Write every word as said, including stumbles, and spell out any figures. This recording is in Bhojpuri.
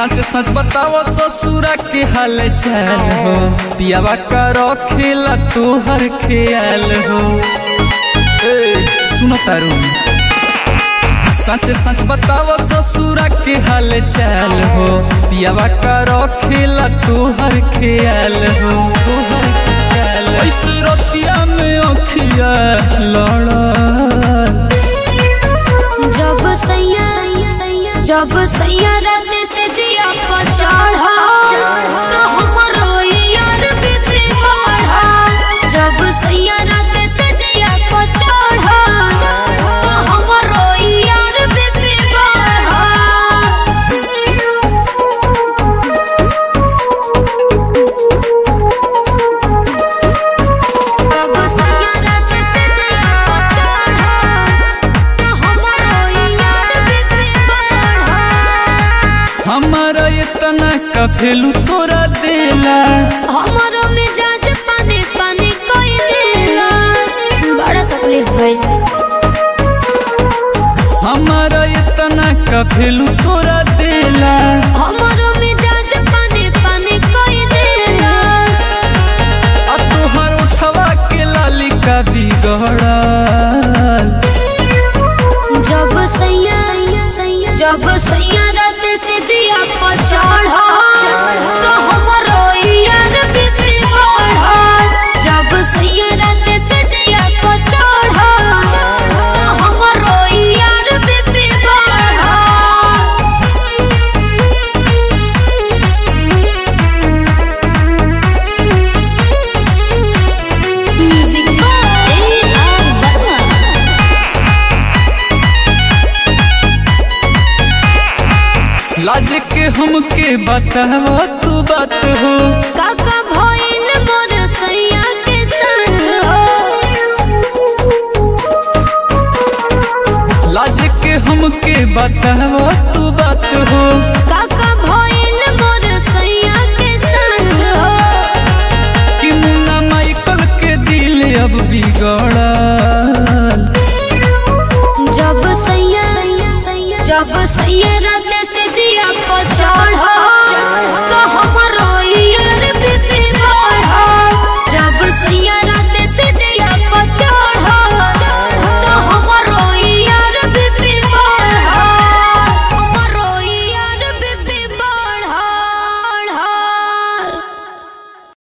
सच सच बताओ ससुरा के हाल चाल हो, पियावा करो खेला तोहर ख्याल हो। ए सुनो तारू, सच सच बताओ ससुरा के हाल चाल हो, पियावा करो खेला तोहर ख्याल हो। तोहर ख्याल ऐसे रतिया में अखिया लड़ा, जब सैया जब सैया रात से जिया पर चढ़ा तो हमरो यार बीपी बढ़ा। जब सैया रात से जिया पर चढ़ा तो हमरो यार बीपी बढ़ा। जब सैया रात से जिया पर चढ़ा तो हमरो यार बीपी बढ़ा। हमारा इतना कफेलू तोरा देला, हमारो मिजाज पानी पानी कोई देला, बड़ा तकलीफ भइल। हमारा इतना कफेलू तोरा देला, हमारो मिजाज पानी पानी कोई देला। आ तोहर उठवा के लाली का बिगड़ा। जब सैया जब सैया रात से जिया पर चढ़ा तो हमरो यार बीपी बढ़ा। जब सैया रात से जिया पर चढ़ा तो हमरो यार बीपी बढ़ा। Music by R Verma. लाज के हमके बतावा तू बात हो, काका